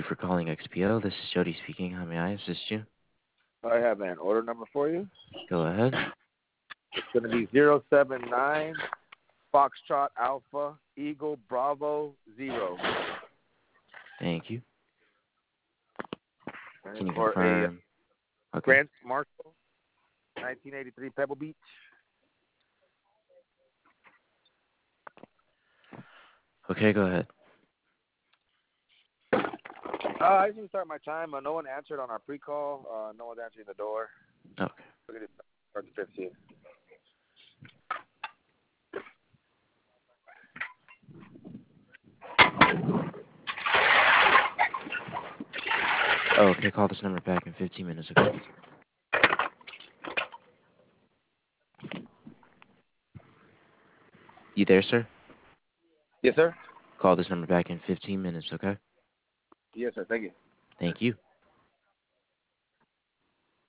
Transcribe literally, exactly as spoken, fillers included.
for calling X P O. This is Jody speaking. How may I assist you? I have an order number for you. Go ahead. It's going to be zero seven nine Foxtrot Alpha Eagle Bravo Zero. Thank you. Can you For confirm? a Okay. Grant Marshall, nineteen eighty-three Pebble Beach. Okay, go ahead. Uh, I just need to start my time. Uh, no one answered on our pre-call. Uh, no one's answering the door. Okay. Look at it. Start the fifteen. Okay, call this number back in fifteen minutes, okay? You there, sir? Yes, sir. Call this number back in fifteen minutes, okay? Yes, sir. Thank you. Thank you.